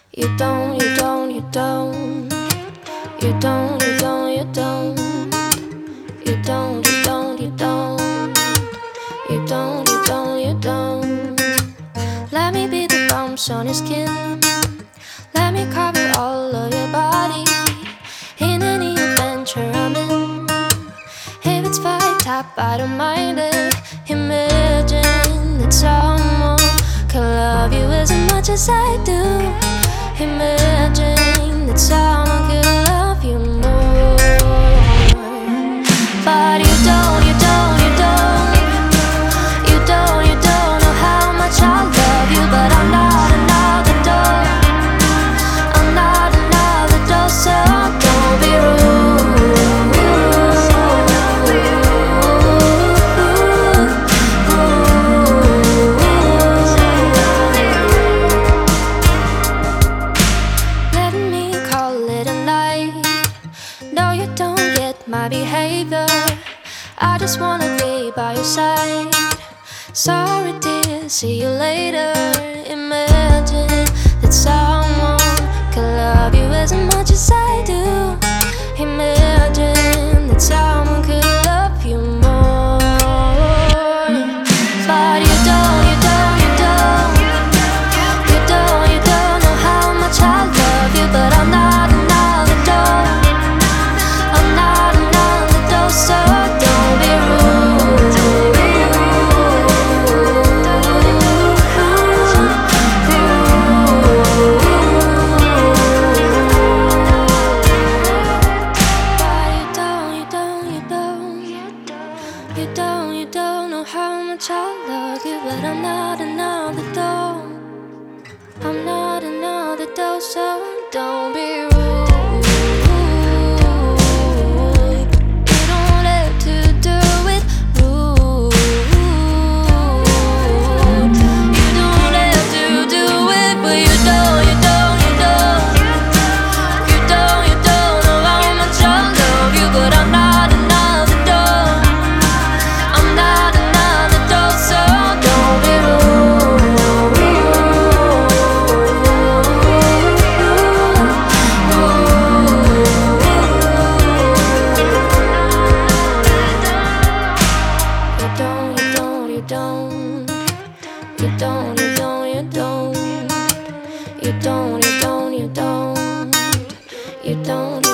You don't, you don't, you don't. You don't, you don't, you don't. You don't, you don't, you don't. You don't, you don't, you don't. Let me be the bumps on your skin. Let me cover all of your body. In any adventure I'm in. If it's fucked up, I don't mind it. Imagine that someone can love you as much as I do. Imagine that someone could love you more. But you don't, you don't, you don't. You don't, you don't know how much I love you. But I'm not another door. I'm not another door, so don't be my behavior. I just wanna be by your side. Sorry dear, see you later. Imagine that someone can love you as much as I do. Imagine that someone could love you more. But you don't, you don't, you don't. You don't, you don't know how much I love you. But I'm not another door. I'm not another door, so don't be rude. You don't, you don't know how much I love you. But I'm not another door. I'm not another door, so don't be rude. You don't, you don't, you don't. You don't, you don't, you don't. You don't.